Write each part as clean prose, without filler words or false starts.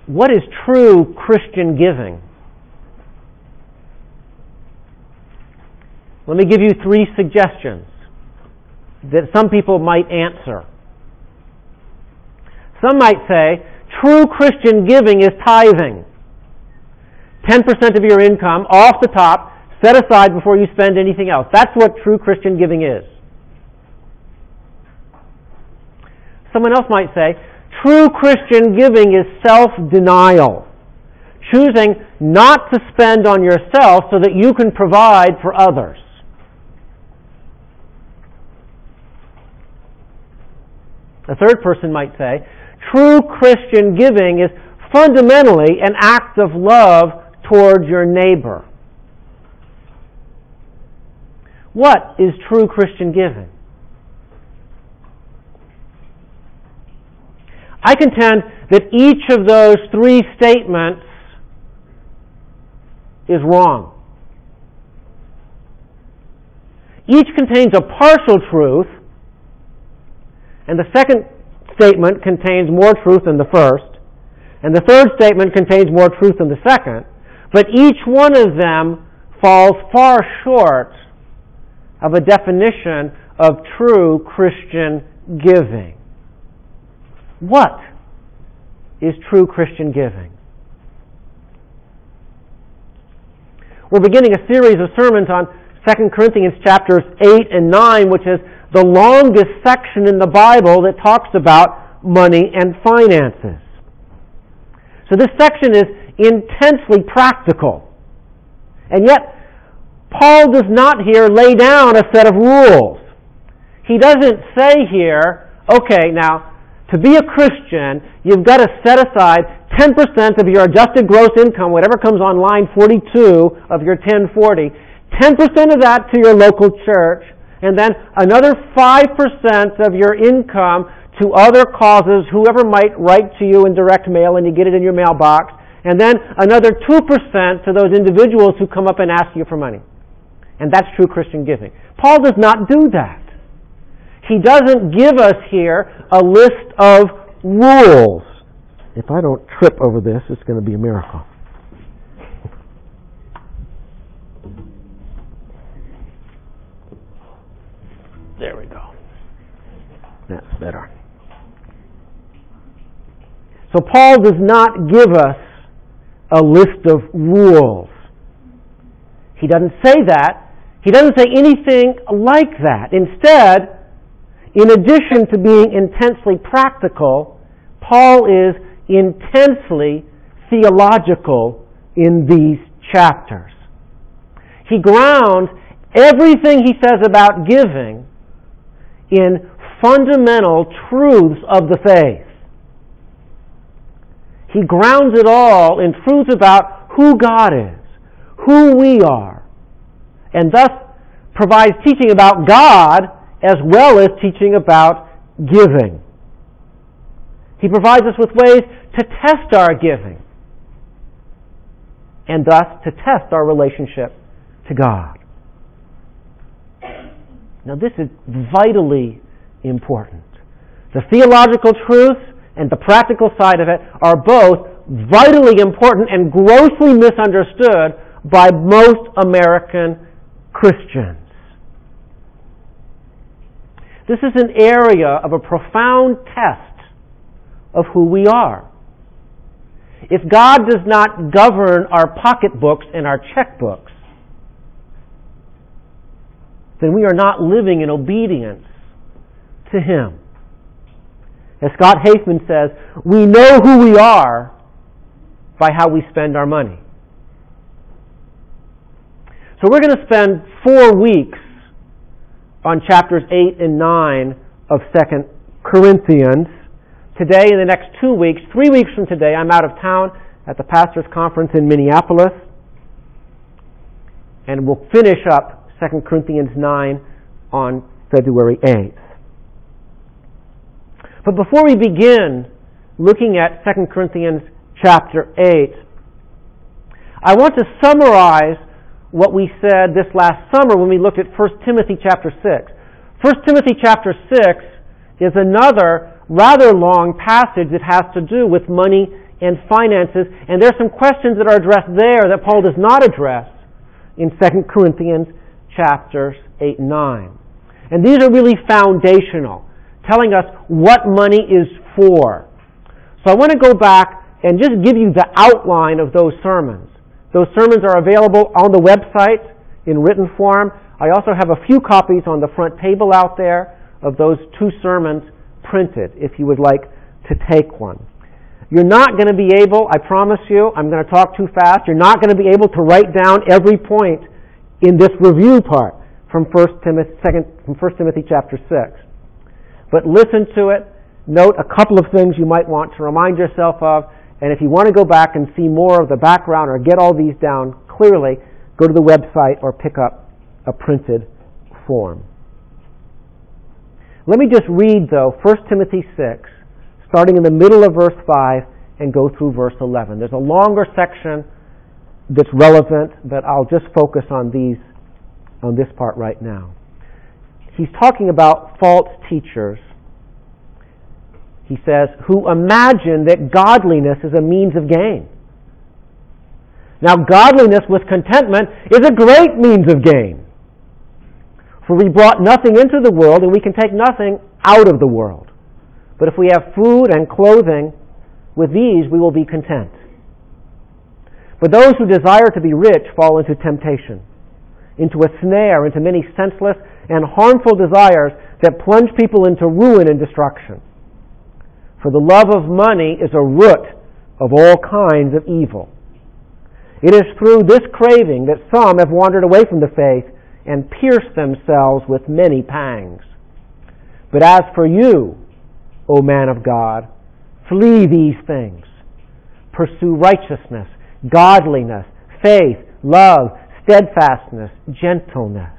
what is true Christian giving? Let me give you 3 suggestions that some people might answer. Some might say, true Christian giving is tithing. 10% of your income off the top, set aside before you spend anything else. That's what true Christian giving is. Someone else might say, true Christian giving is self-denial. Choosing not to spend on yourself so that you can provide for others. A third person might say, true Christian giving is fundamentally an act of love towards your neighbor. What is true Christian giving? I contend that each of those 3 statements is wrong. Each contains a partial truth, and the second statement contains more truth than the first, and the third statement contains more truth than the second, but each one of them falls far short of a definition of true Christian giving. What is true Christian giving? We're beginning a series of sermons on 2 Corinthians chapters 8 and 9, which is the longest section in the Bible that talks about money and finances. So this section is intensely practical. And yet, Paul does not here lay down a set of rules. He doesn't say here, okay, now, to be a Christian, you've got to set aside 10% of your adjusted gross income, whatever comes on line 42 of your 1040, 10% of that to your local church, and then another 5% of your income to other causes, whoever might write to you in direct mail and you get it in your mailbox, and then another 2% to those individuals who come up and ask you for money. And that's true Christian giving. Paul does not do that. He doesn't give us here a list of rules. If I don't trip over this, it's going to be a miracle. There we go. That's better. So Paul does not give us a list of rules. He doesn't say that. He doesn't say anything like that. Instead, in addition to being intensely practical, Paul is intensely theological in these chapters. He grounds everything he says about giving in fundamental truths of the faith. He grounds it all in truths about who God is, who we are, and thus provides teaching about God as well as teaching about giving. He provides us with ways to test our giving and thus to test our relationship to God. Now this is vitally important. The theological truths and the practical side of it are both vitally important and grossly misunderstood by most American Christians. This is an area of a profound test of who we are. If God does not govern our pocketbooks and our checkbooks, then we are not living in obedience to Him. As Scott Haithman says, we know who we are by how we spend our money. So we're going to spend 4 weeks on chapters 8 and 9 of 2 Corinthians. Today, in the next 2 weeks, 3 weeks from today, I'm out of town at the Pastors' Conference in Minneapolis. And we'll finish up 2 Corinthians 9 on February 8th. But before we begin looking at 2 Corinthians chapter 8, I want to summarize what we said this last summer when we looked at 1 Timothy chapter 6. 1 Timothy chapter 6 is another rather long passage that has to do with money and finances, and there's some questions that are addressed there that Paul does not address in 2 Corinthians chapters 8 and 9. And these are really foundational, telling us what money is for. So I want to go back and just give you the outline of those sermons. Those sermons are available on the website in written form. I also have a few copies on the front table out there of those 2 sermons printed, if you would like to take one. You're not going to be able, I promise you, I'm going to talk too fast, you're not going to be able to write down every point in this review part from 1 Timothy chapter 6. But listen to it, note a couple of things you might want to remind yourself of, and if you want to go back and see more of the background or get all these down clearly, go to the website or pick up a printed form. Let me just read, though, 1 Timothy 6, starting in the middle of verse 5 and go through verse 11. There's a longer section that's relevant, but I'll just focus on this part right now. He's talking about false teachers. He says, who imagine that godliness is a means of gain. Now, godliness with contentment is a great means of gain. For we brought nothing into the world, and we can take nothing out of the world. But if we have food and clothing, with these we will be content. But those who desire to be rich fall into temptation, into a snare, into many senseless and harmful desires that plunge people into ruin and destruction. For the love of money is a root of all kinds of evil. It is through this craving that some have wandered away from the faith and pierced themselves with many pangs. But as for you, O man of God, flee these things. Pursue righteousness, godliness, faith, love, steadfastness, gentleness.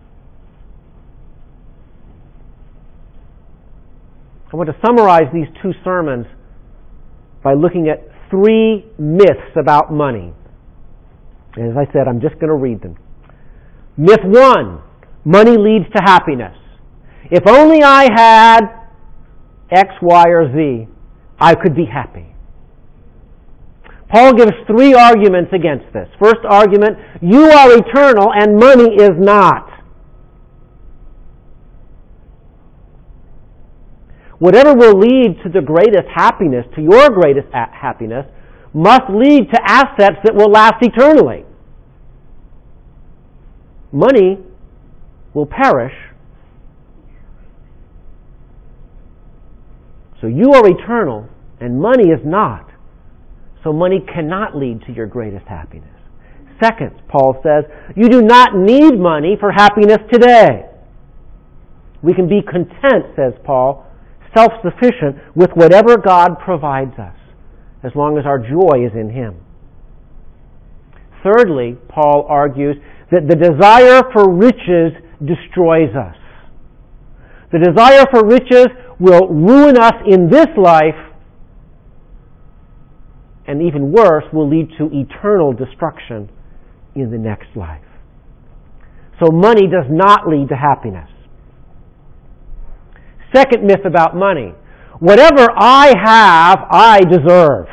I want to summarize these 2 sermons by looking at 3 myths about money. And as I said, I'm just going to read them. Myth 1, money leads to happiness. If only I had X, Y, or Z, I could be happy. Paul gives 3 arguments against this. First argument, you are eternal and money is not. Whatever will lead to the greatest happiness, to your greatest happiness, must lead to assets that will last eternally. Money will perish. So you are eternal and money is not. So money cannot lead to your greatest happiness. Second, Paul says, you do not need money for happiness today. We can be content, says Paul, self-sufficient with whatever God provides us, as long as our joy is in Him. Thirdly, Paul argues that the desire for riches destroys us. The desire for riches will ruin us in this life, and even worse, will lead to eternal destruction in the next life. So money does not lead to happiness. Second myth about money. Whatever I have, I deserve.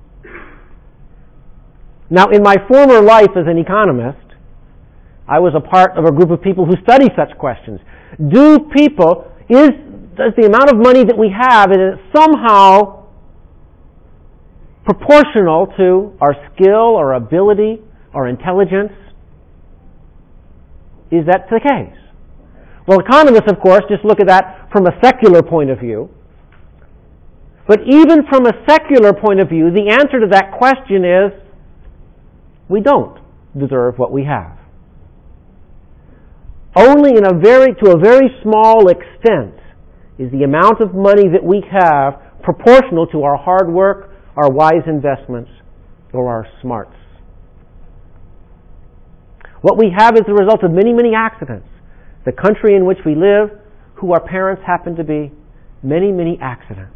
Now, in my former life as an economist, I was a part of a group of people who study such questions. Does the amount of money that we have, is it somehow proportional to our skill, our ability, our intelligence? Is that the case? Well, economists, of course, just look at that from a secular point of view. But even from a secular point of view, the answer to that question is, we don't deserve what we have. Only to a very small extent is the amount of money that we have proportional to our hard work, our wise investments, or our smarts. What we have is the result of many, many accidents. The country in which we live, who our parents happen to be, many, many accidents.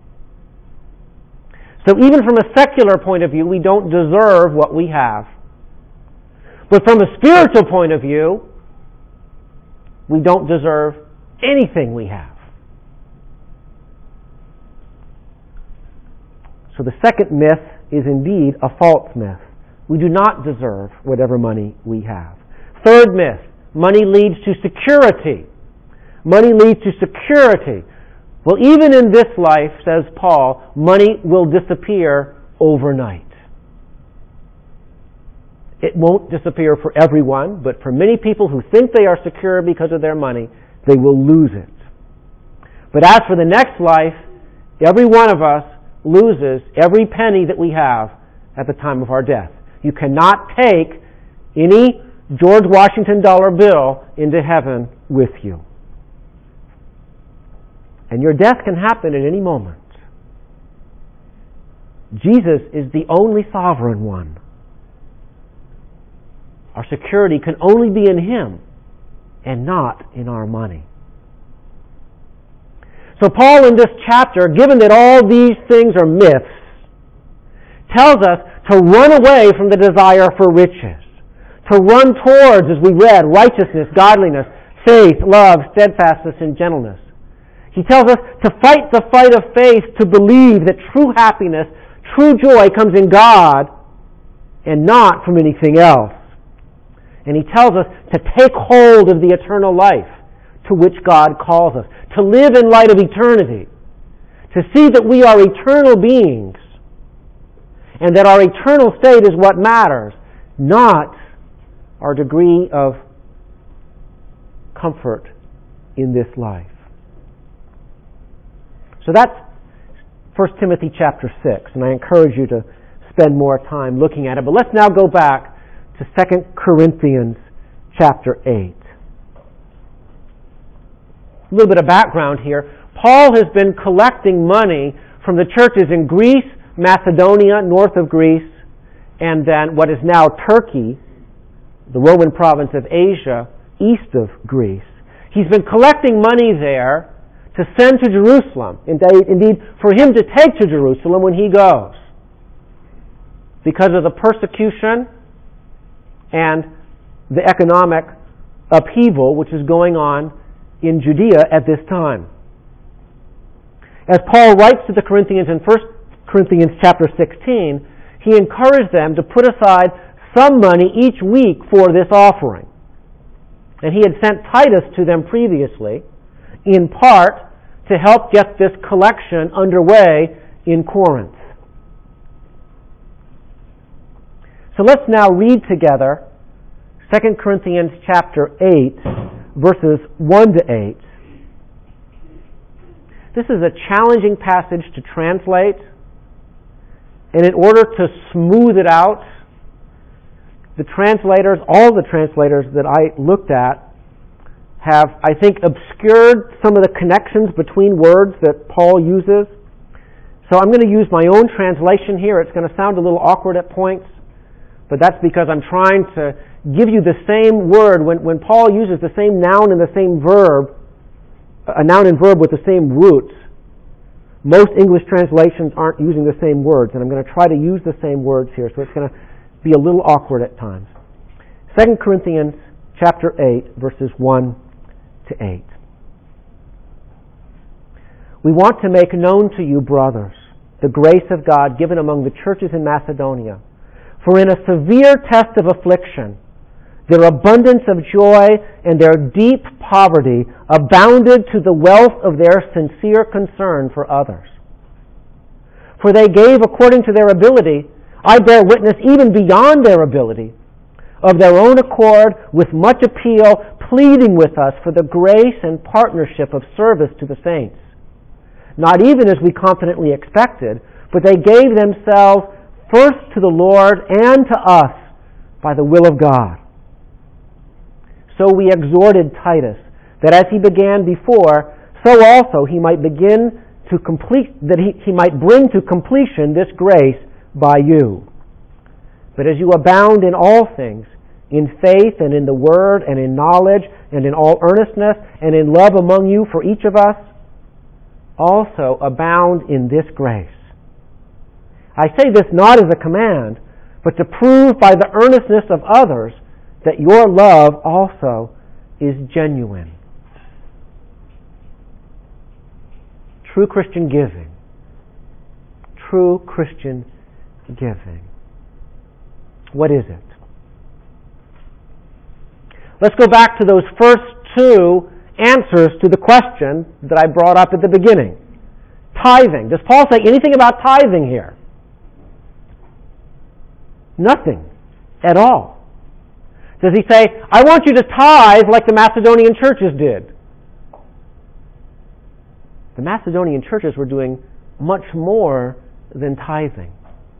So even from a secular point of view, we don't deserve what we have. But from a spiritual point of view, we don't deserve anything we have. So the second myth is indeed a false myth. We do not deserve whatever money we have. Third myth, money leads to security. Money leads to security. Well, even in this life, says Paul, money will disappear overnight. It won't disappear for everyone, but for many people who think they are secure because of their money, they will lose it. But as for the next life, every one of us loses every penny that we have at the time of our death. You cannot take any George Washington dollar bill into heaven with you. And your death can happen at any moment. Jesus is the only sovereign one. Our security can only be in Him and not in our money. So Paul in this chapter, given that all these things are myths, tells us to run away from the desire for riches, to run towards, as we read, righteousness, godliness, faith, love, steadfastness, and gentleness. He tells us to fight the fight of faith, to believe that true happiness, true joy comes in God and not from anything else. And he tells us to take hold of the eternal life to which God calls us, to live in light of eternity, to see that we are eternal beings, and that our eternal state is what matters, not our degree of comfort in this life. So that's 1 Timothy chapter 6, and I encourage you to spend more time looking at it. But let's now go back to 2 Corinthians chapter 8. A little bit of background here. Paul has been collecting money from the churches in Greece, Macedonia, north of Greece, and then what is now Turkey, the Roman province of Asia, east of Greece. He's been collecting money there to send to Jerusalem. Indeed, for him to take to Jerusalem when he goes, because of the persecution and the economic upheaval which is going on in Judea at this time. As Paul writes to the Corinthians in 1 Corinthians chapter 16, he encouraged them to put aside some money each week for this offering. And he had sent Titus to them previously, in part to help get this collection underway in Corinth. So let's now read together 2 Corinthians chapter 8, verses 1 to 8. This is a challenging passage to translate, and in order to smooth it out, the translators, all the translators that I looked at, have, I think, obscured some of the connections between words that Paul uses. So I'm going to use my own translation here. It's going to sound a little awkward at points, but that's because I'm trying to give you the same word. When Paul uses the same noun and the same verb, a noun and verb with the same roots, most English translations aren't using the same words, and I'm going to try to use the same words here, so it's going to be a little awkward at times. 2 Corinthians chapter 8, verses 1 to 8. We want to make known to you, brothers, the grace of God given among the churches in Macedonia. For in a severe test of affliction, their abundance of joy and their deep poverty abounded to the wealth of their sincere concern for others. For they gave according to their ability, I bear witness even beyond their ability, of their own accord, with much appeal, pleading with us for the grace and partnership of service to the saints. Not even as we confidently expected, but they gave themselves first to the Lord and to us by the will of God. So we exhorted Titus that as he began before, so also he might begin to complete, that he might bring to completion this grace by you. But as you abound in all things, in faith and in the word and in knowledge and in all earnestness and in love among you for each of us, also abound in this grace. I say this not as a command, but to prove by the earnestness of others that your love also is genuine. True Christian giving, true Christian giving? What is it? Let's go back to those first two answers to the question that I brought up at the beginning. Tithing. Does Paul say anything about tithing here? Nothing at all. Does he say, I want you to tithe like the Macedonian churches did? The Macedonian churches were doing much more than tithing.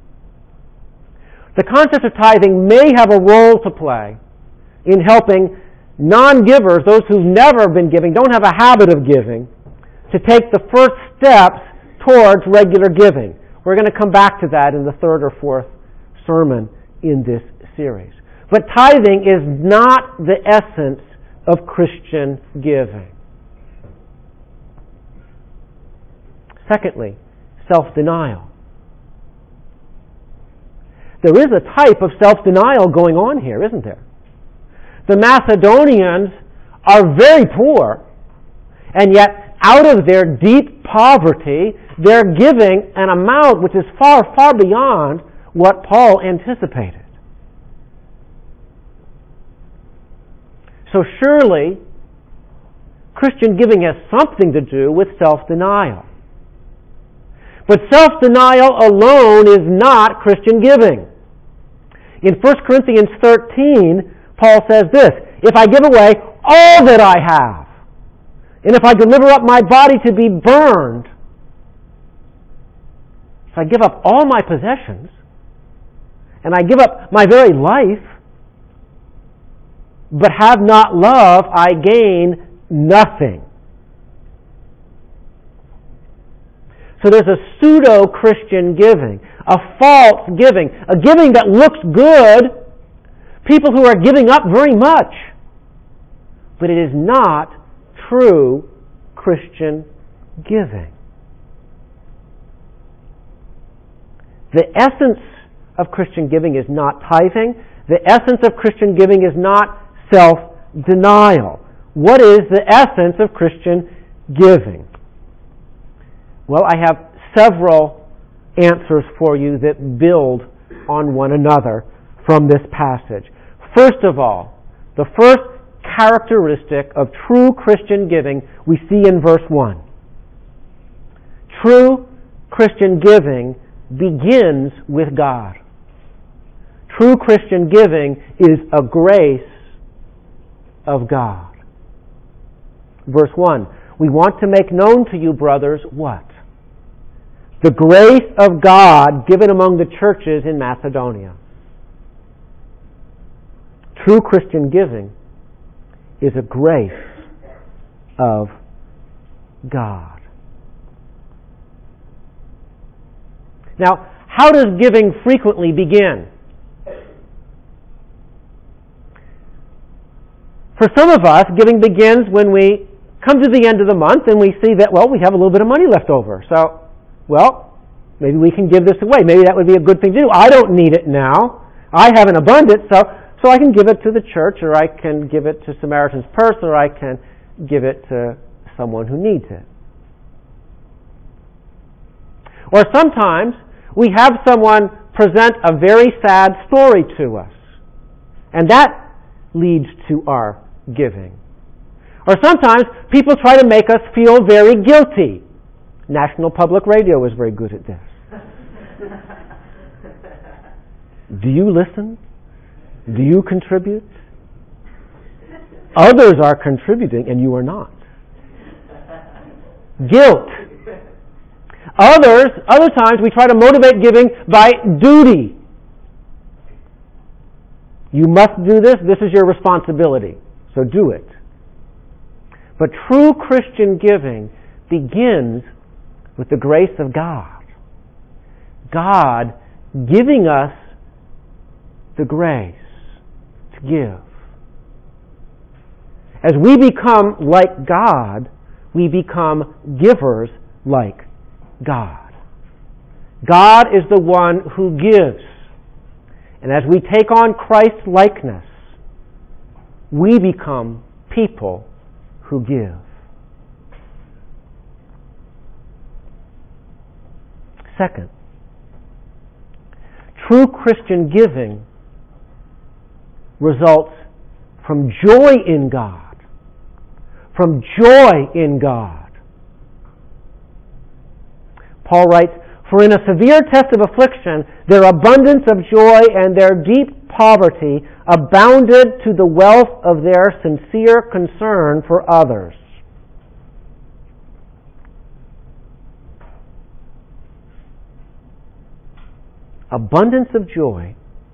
The concept of tithing may have a role to play in helping non-givers, those who've never been giving, don't have a habit of giving, to take the first steps towards regular giving. We're going to come back to that in the third or fourth sermon in this series. But tithing is not the essence of Christian giving. Secondly, self-denial. There is a type of self-denial going on here, isn't there? The Macedonians are very poor, and yet out of their deep poverty, they're giving an amount which is far, far beyond what Paul anticipated. So surely, Christian giving has something to do with self-denial. But self-denial alone is not Christian giving. In 1 Corinthians 13, Paul says this, if I give away all that I have, and if I deliver up my body to be burned, if I give up all my possessions, and I give up my very life, but have not love, I gain nothing. So there's a pseudo-Christian giving, a false giving, a giving that looks good, people who are giving up very much, but it is not true Christian giving. The essence of Christian giving is not tithing. The essence of Christian giving is not self-denial. What is the essence of Christian giving? Well, I have several answers for you that build on one another from this passage. First of all, the first characteristic of true Christian giving we see in verse 1. True Christian giving begins with God. True Christian giving is a grace of God. Verse 1. We want to make known to you, brothers, what? The grace of God given among the churches in Macedonia. True Christian giving is a grace of God. Now, how does giving frequently begin? For some of us, giving begins when we come to the end of the month and we see that, well, we have a little bit of money left over. So, well, maybe we can give this away. Maybe that would be a good thing to do. I don't need it now. I have an abundance, so I can give it to the church, or I can give it to Samaritan's Purse, or I can give it to someone who needs it. Or sometimes we have someone present a very sad story to us, and that leads to our giving. Or sometimes people try to make us feel very guilty. National Public Radio is very good at this. Do you listen? Do you contribute? Others are contributing and you are not. Guilt. Other times we try to motivate giving by duty. You must do this. This is your responsibility. So do it. But true Christian giving begins with the grace of God. God giving us the grace to give. As we become like God, we become givers like God. God is the one who gives. And as we take on Christ's likeness, we become people who give. Second, True Christian giving results from joy in God. From joy in God. Paul writes, "For in a severe test of affliction, their abundance of joy and their deep poverty abounded to the wealth of their sincere concern for others." Abundance of joy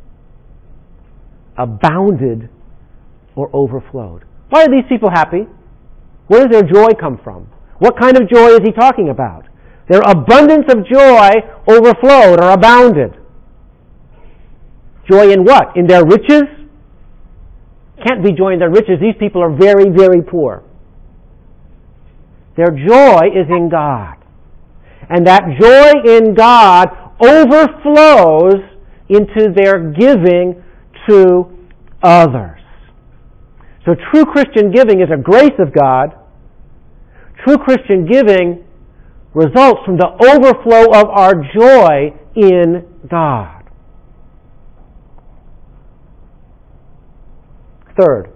abounded or overflowed. Why are these people happy? Where does their joy come from? What kind of joy is he talking about? Their abundance of joy overflowed or abounded. Joy in what? In their riches? Can't be joy in their riches. These people are very, very poor. Their joy is in God. And that joy in God overflows into their giving to others. So true Christian giving is a grace of God. True Christian giving results from the overflow of our joy in God. Third,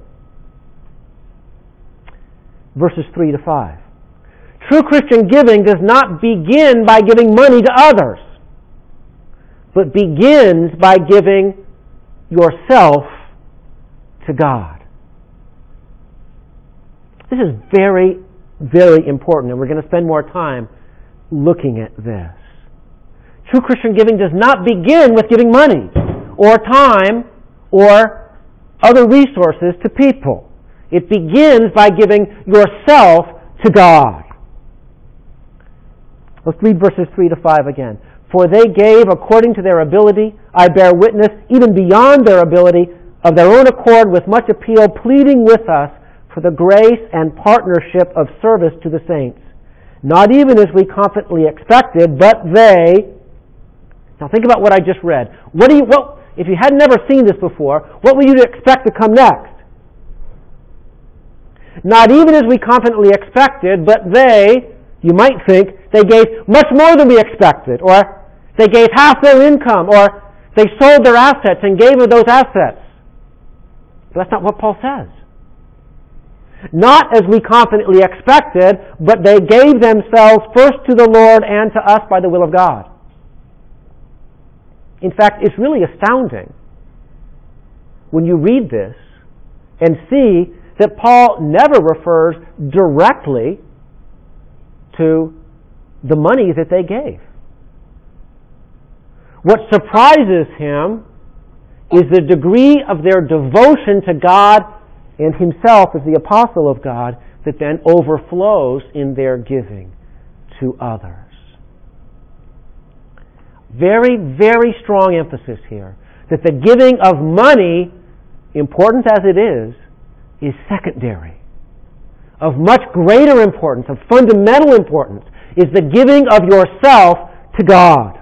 verses 3 to 5. True Christian giving does not begin by giving money to others, but begins by giving yourself to God. This is very, very important, and we're going to spend more time looking at this. True Christian giving does not begin with giving money or time or other resources to people. It begins by giving yourself to God. Let's read verses 3 to 5 again. "For they gave according to their ability, I bear witness, even beyond their ability, of their own accord with much appeal, pleading with us for the grace and partnership of service to the saints. Not even as we confidently expected, but they..." Now think about what I just read. If you had never seen this before, what would you expect to come next? Not even as we confidently expected, but they, you might think, they gave much more than we expected, or they gave half their income, or they sold their assets and gave of those assets. But that's not what Paul says. Not as we confidently expected, but they gave themselves first to the Lord and to us by the will of God. In fact, it's really astounding when you read this and see that Paul never refers directly to the money that they gave. What surprises him is the degree of their devotion to God and himself as the apostle of God that then overflows in their giving to others. Very, very strong emphasis here that the giving of money, important as it is secondary. Of much greater importance, of fundamental importance, is the giving of yourself to God.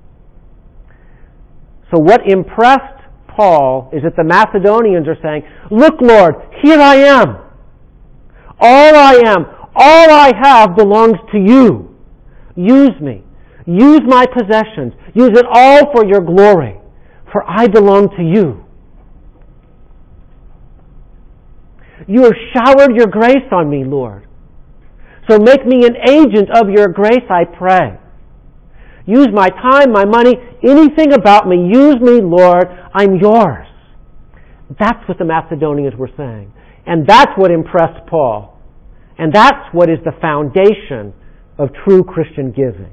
So what impressed Paul is that the Macedonians are saying, "Look, Lord, here I am. All I have belongs to you. Use me. Use my possessions. Use it all for your glory, for I belong to you. You have showered your grace on me, Lord. So make me an agent of your grace, I pray. Use my time, my money, anything about me. Use me, Lord. I'm yours." That's what the Macedonians were saying. And that's what impressed Paul. And that's what is the foundation of true Christian giving.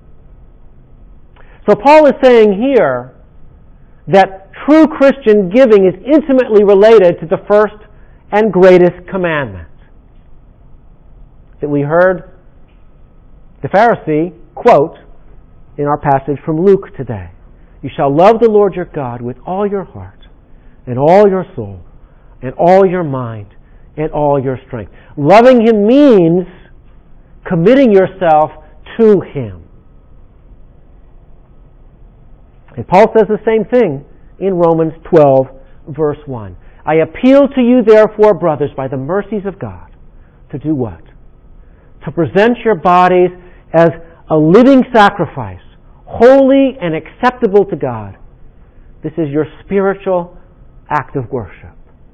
So Paul is saying here that true Christian giving is intimately related to the first and greatest commandment that we heard the Pharisee quote in our passage from Luke today. "You shall love the Lord your God with all your heart and all your soul and all your mind and all your strength." Loving Him means committing yourself to Him. And Paul says the same thing in Romans 12, verse 1. "I appeal to you, therefore, brothers, by the mercies of God, to do what? To present your bodies as a living sacrifice, holy and acceptable to God. This is your spiritual act of worship.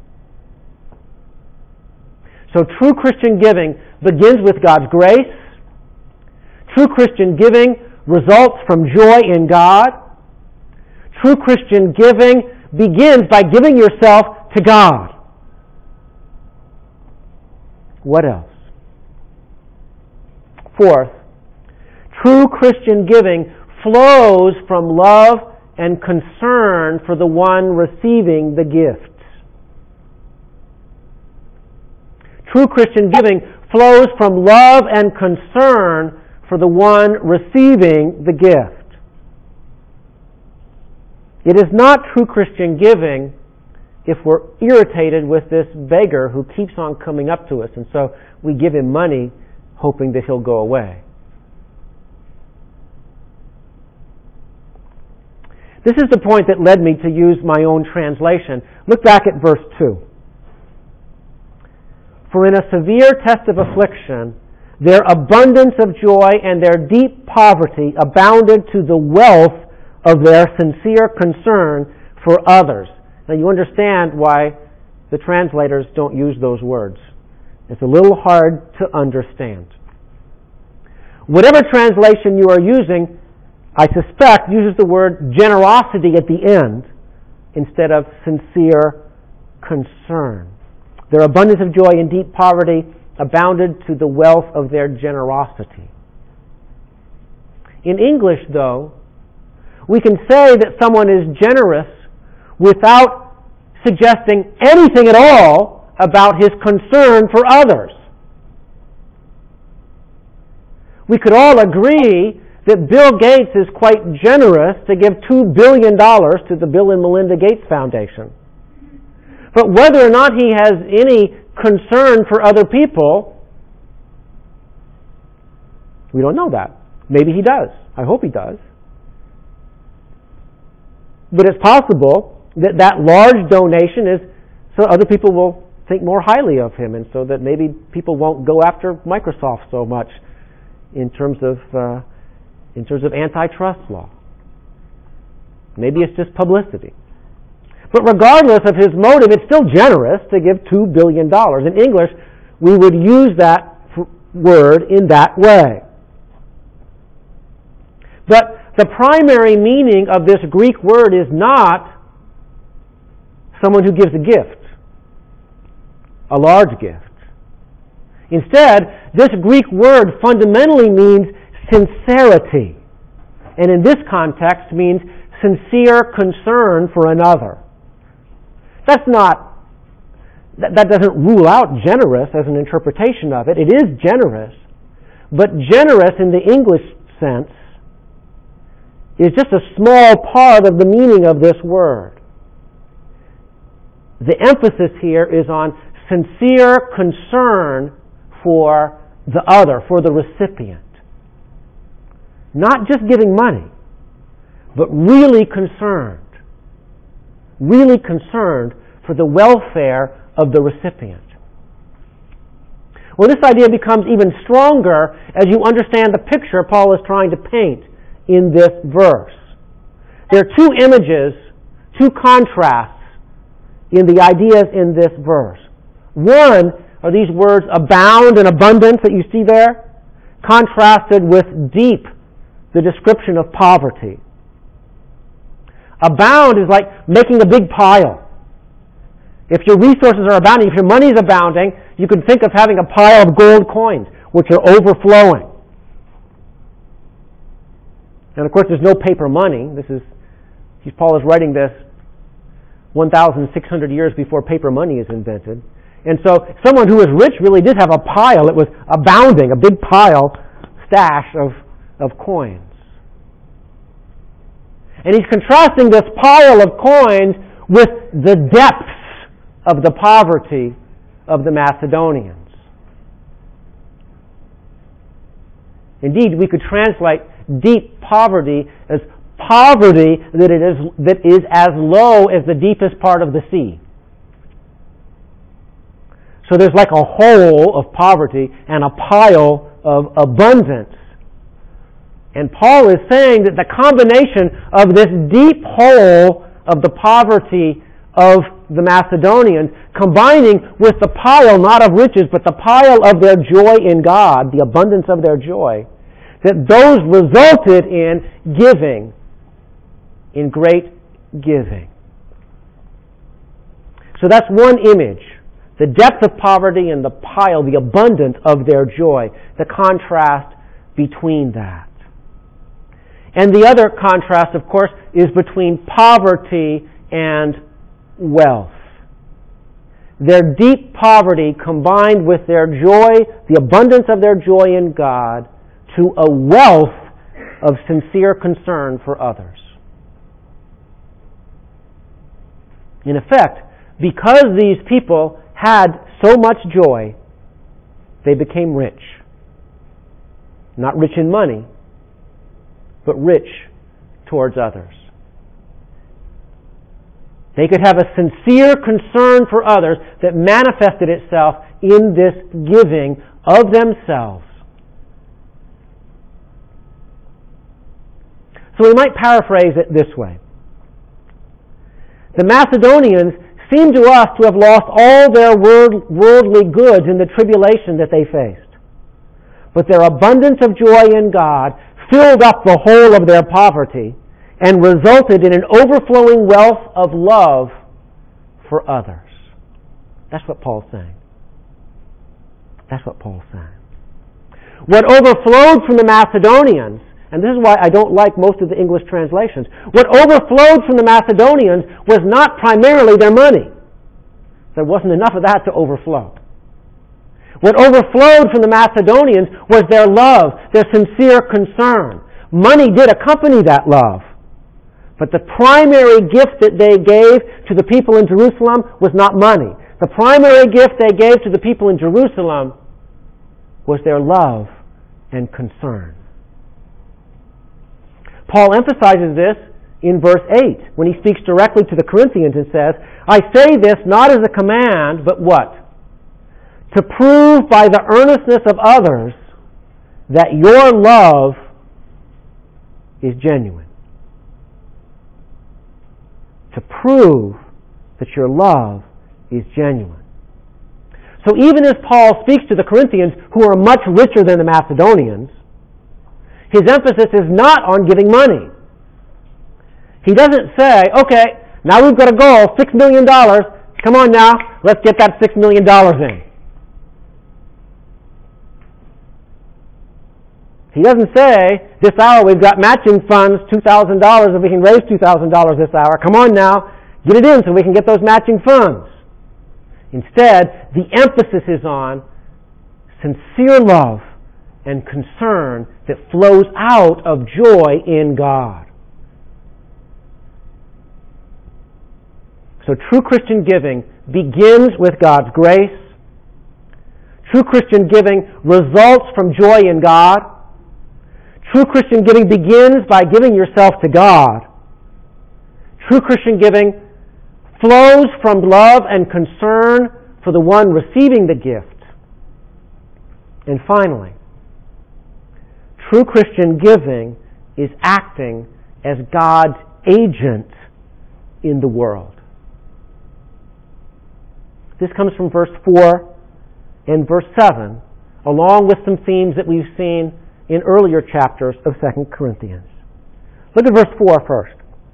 So true Christian giving begins with God's grace. True Christian giving results from joy in God. True Christian giving begins by giving yourself to God. What else? Fourth, true Christian giving flows from love and concern for the one receiving the gift. True Christian giving flows from love and concern for the one receiving the gift. It is not true Christian giving if we're irritated with this beggar who keeps on coming up to us, and so we give him money hoping that he'll go away. This is the point that led me to use my own translation. Look back at verse 2. For in a severe test of affliction, their abundance of joy and their deep poverty abounded to the wealth of their sincere concern for others. Now you understand why the translators don't use those words. It's a little hard to understand. Whatever translation you are using, I suspect, uses the word generosity at the end instead of sincere concern. Their abundance of joy and deep poverty abounded to the wealth of their generosity. In English, though, we can say that someone is generous without suggesting anything at all about his concern for others. We could all agree that Bill Gates is quite generous to give $2 billion to the Bill and Melinda Gates Foundation. But whether or not he has any concern for other people, we don't know that. Maybe he does. I hope he does. But it's possible that that large donation is so other people will think more highly of him, and so that maybe people won't go after Microsoft so much in terms of antitrust law. Maybe it's just publicity. But regardless of his motive, it's still generous to give $2 billion. In English, we would use that word in that way. But the primary meaning of this Greek word is not someone who gives a gift, a large gift. Instead, this Greek word fundamentally means sincerity, and in this context means sincere concern for another. That doesn't rule out generous as an interpretation of it. It is generous, but generous in the English sense is just a small part of the meaning of this word. The emphasis here is on sincere concern for the other, for the recipient. Not just giving money, but really concerned for the welfare of the recipient. Well, this idea becomes even stronger as you understand the picture Paul is trying to paint in this verse. There are two images, two contrasts in the ideas in this verse. One are these words abound and abundance that you see there, contrasted with deep, the description of poverty. Abound is like making a big pile. If your resources are abounding, if your money is abounding, you can think of having a pile of gold coins, which are overflowing. And of course, there's no paper money. Paul is writing this 1,600 years before paper money is invented. And so someone who was rich really did have a pile. It was abounding, a big pile, stash of coins. And he's contrasting this pile of coins with the depths of the poverty of the Macedonians. Indeed, we could translate deep poverty as poverty that is as low as the deepest part of the sea. So there's like a hole of poverty and a pile of abundance. And Paul is saying that the combination of this deep hole of the poverty of the Macedonians, combining with the pile, not of riches, but the pile of their joy in God, the abundance of their joy, that those resulted in giving, in great giving. So that's one image. The depth of poverty and the pile, the abundance of their joy. The contrast between that. And the other contrast, of course, is between poverty and wealth. Their deep poverty combined with their joy, the abundance of their joy in God, to a wealth of sincere concern for others. In effect, because these people had so much joy, they became rich. Not rich in money, but rich towards others. They could have a sincere concern for others that manifested itself in this giving of themselves. So we might paraphrase it this way. The Macedonians seem to us to have lost all their worldly goods in the tribulation that they faced. But their abundance of joy in God filled up the whole of their poverty and resulted in an overflowing wealth of love for others. That's what Paul's saying. That's what Paul's saying. What overflowed from the Macedonians, and this is why I don't like most of the English translations, what overflowed from the Macedonians was not primarily their money. There wasn't enough of that to overflow. What overflowed from the Macedonians was their love, their sincere concern. Money did accompany that love. But the primary gift that they gave to the people in Jerusalem was not money. The primary gift they gave to the people in Jerusalem was their love and concern. Paul emphasizes this in verse 8 when he speaks directly to the Corinthians and says, I say this not as a command, but what? To prove by the earnestness of others that your love is genuine. To prove that your love is genuine. So even as Paul speaks to the Corinthians, who are much richer than the Macedonians, his emphasis is not on giving money. He doesn't say, okay, now we've got a goal, $6 million. Come on now, let's get that $6 million in. He doesn't say, this hour we've got matching funds, $2,000, if we can raise $2,000 this hour. Come on now, get it in so we can get those matching funds. Instead, the emphasis is on sincere love and concern that flows out of joy in God. So true Christian giving begins with God's grace. True Christian giving results from joy in God. True Christian giving begins by giving yourself to God. True Christian giving flows from love and concern for the one receiving the gift. And finally, true Christian giving is acting as God's agent in the world. This comes from verse 4 and verse 7, along with some themes that we've seen in earlier chapters of 2 Corinthians. Look at verse 4 first.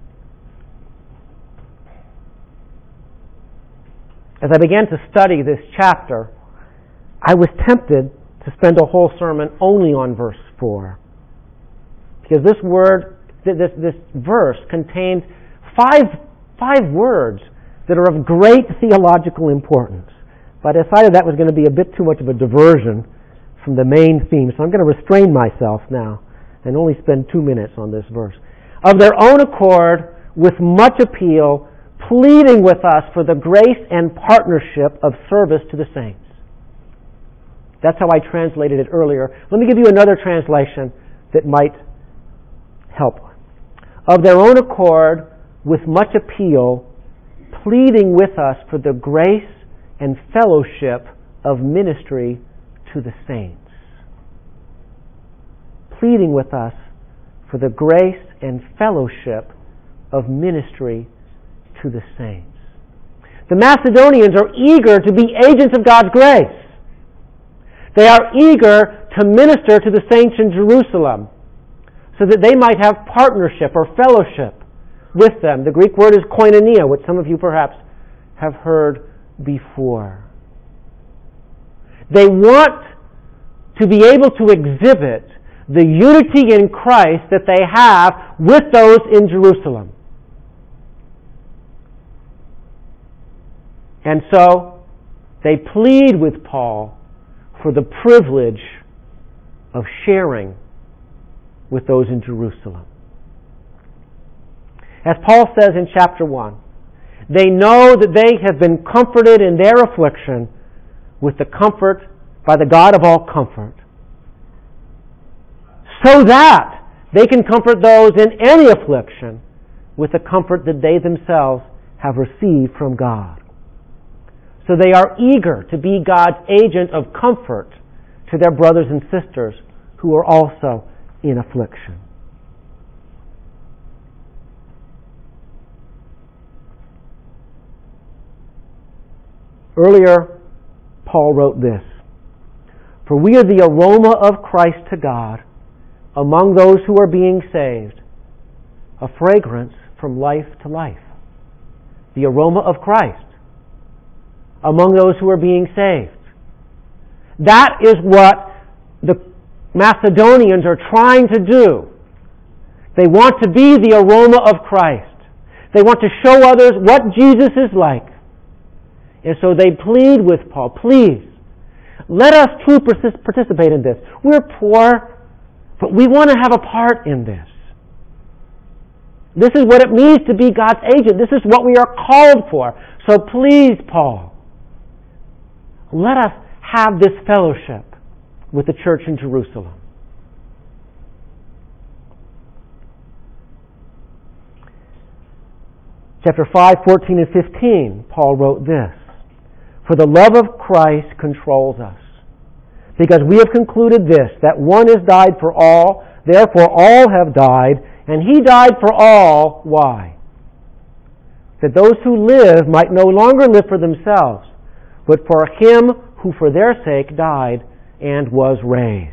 As I began to study this chapter, I was tempted to spend a whole sermon only on verse 4. Because this verse contains five words that are of great theological importance. But I decided that was going to be a bit too much of a diversion from the main theme, so I'm going to restrain myself now and only spend 2 minutes on this verse. Of their own accord, with much appeal, pleading with us for the grace and partnership of service to the saints. That's how I translated it earlier. Let me give you another translation that might help. Of their own accord, with much appeal, pleading with us for the grace and fellowship of ministry to the saints. Pleading with us for the grace and fellowship of ministry to the saints. The Macedonians are eager to be agents of God's grace. They are eager to minister to the saints in Jerusalem so that they might have partnership or fellowship with them. The Greek word is koinonia, which some of you perhaps have heard before. They want to be able to exhibit the unity in Christ that they have with those in Jerusalem. And so they plead with Paul for the privilege of sharing with those in Jerusalem. As Paul says in chapter 1, they know that they have been comforted in their affliction with the comfort by the God of all comfort, so that they can comfort those in any affliction with the comfort that they themselves have received from God. So they are eager to be God's agent of comfort to their brothers and sisters who are also in affliction. Earlier, Paul wrote this, "For we are the aroma of Christ to God among those who are being saved, a fragrance from life to life." The aroma of Christ among those who are being saved. That is what the Macedonians are trying to do. They want to be the aroma of Christ. They want to show others what Jesus is like. And so they plead with Paul, please, let us too participate in this. We're poor, but we want to have a part in this. This is what it means to be God's agent. This is what we are called for. So please, Paul, let us have this fellowship with the church in Jerusalem. Chapter 5, 14 and 15, Paul wrote this, "For the love of Christ controls us, because we have concluded this, that one has died for all, therefore all have died, and he died for all." Why? "That those who live might no longer live for themselves, but for him who for their sake died and was raised."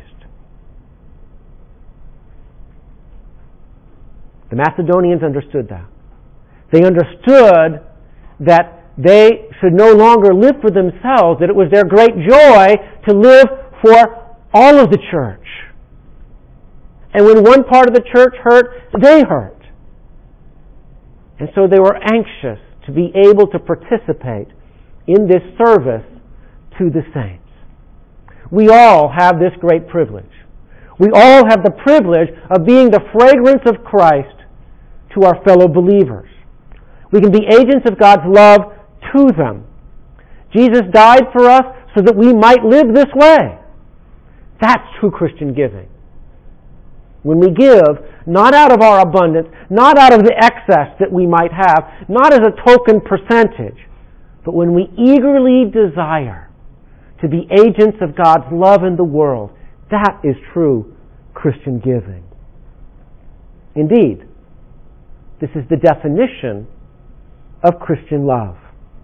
The Macedonians understood that. They understood that they should no longer live for themselves, that it was their great joy to live for all of the church. And when one part of the church hurt, they hurt. And so they were anxious to be able to participate in this service to the saints. We all have this great privilege. We all have the privilege of being the fragrance of Christ to our fellow believers. We can be agents of God's love to them. Jesus died for us so that we might live this way. That's true Christian giving. When we give, not out of our abundance, not out of the excess that we might have, not as a token percentage, but when we eagerly desire to be agents of God's love in the world, that is true Christian giving. Indeed, this is the definition of Christian love.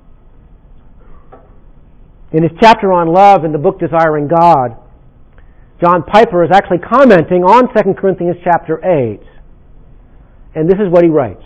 In his chapter on love in the book Desiring God, John Piper is actually commenting on 2 Corinthians chapter 8. And this is what he writes.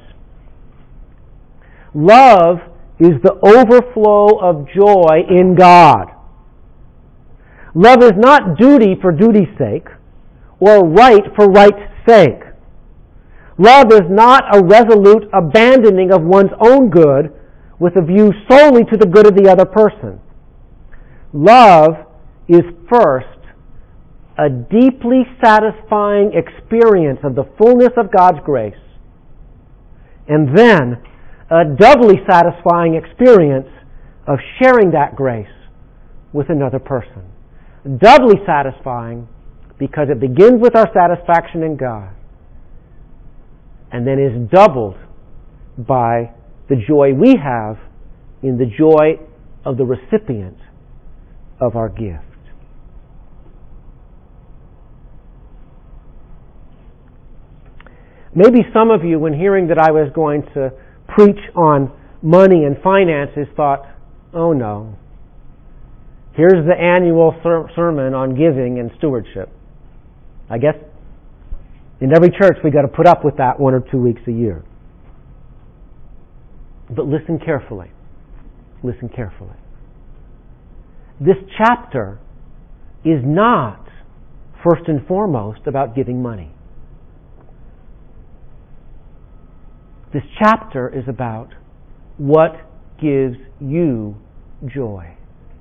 "Love is the overflow of joy in God. Love is not duty for duty's sake, or right for right's sake. Love is not a resolute abandoning of one's own good with a view solely to the good of the other person. Love is first a deeply satisfying experience of the fullness of God's grace, and then a doubly satisfying experience of sharing that grace with another person. Doubly satisfying because it begins with our satisfaction in God, and then is doubled by the joy we have in the joy of the recipient of our gift. Maybe some of you, when hearing that I was going to preach on money and finances thought, oh no, here's the annual sermon on giving and stewardship. I guess in every church we got to put up with that 1 or 2 weeks a year. But listen carefully. Listen carefully. This chapter is not first and foremost about giving money. This chapter is about what gives you joy.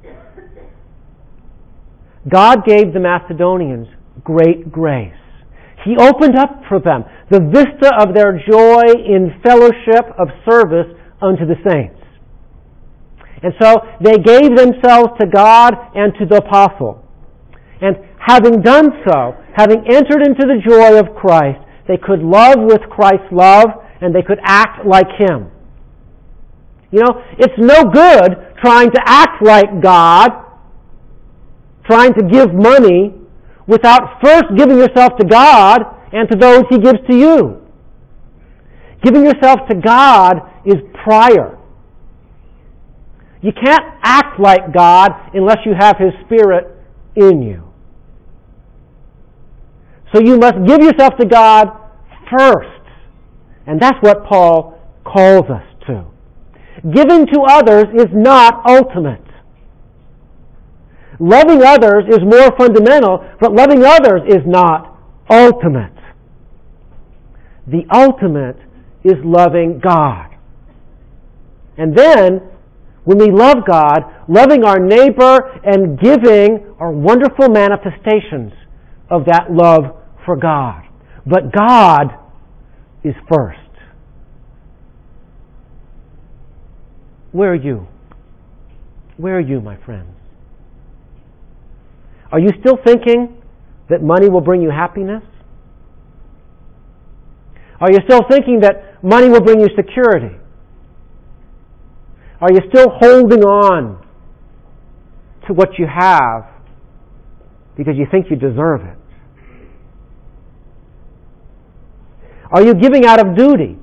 God gave the Macedonians great grace. He opened up for them the vista of their joy in fellowship of service unto the saints. And so they gave themselves to God and to the apostle. And having done so, having entered into the joy of Christ, they could love with Christ's love and they could act like Him. You know, it's no good trying to act like God, trying to give money, without first giving yourself to God and to those He gives to you. Giving yourself to God is prior. You can't act like God unless you have His Spirit in you. So you must give yourself to God first. And that's what Paul calls us to. Giving to others is not ultimate. Loving others is more fundamental, but loving others is not ultimate. The ultimate is loving God. And then, when we love God, loving our neighbor and giving are wonderful manifestations of that love for God. But God is first. Where are you? Where are you, my friends? Are you still thinking that money will bring you happiness? Are you still thinking that money will bring you security? Are you still holding on to what you have because you think you deserve it? Are you giving out of duty,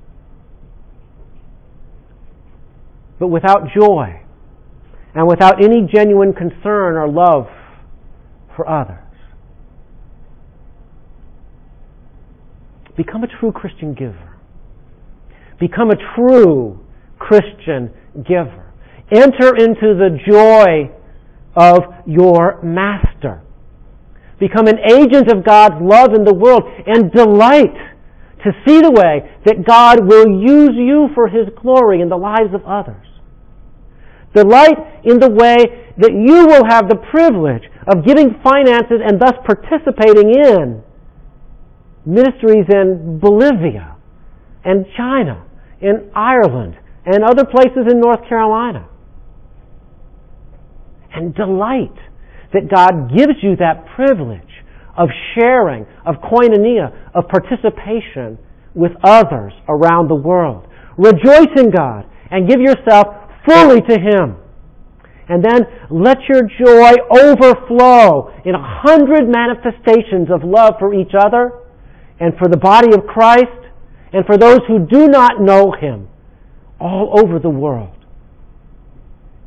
but without joy and without any genuine concern or love for others? Become a true Christian giver. Become a true Christian giver. Enter into the joy of your Master. Become an agent of God's love in the world and delight to see the way that God will use you for His glory in the lives of others. Delight in the way that you will have the privilege of giving finances and thus participating in ministries in Bolivia and China, in Ireland, and other places in North Carolina. And delight that God gives you that privilege of sharing, of koinonia, of participation with others around the world. Rejoice in God and give yourself fully to Him. And then let your joy overflow in 100 manifestations of love for each other and for the body of Christ and for those who do not know Him all over the world.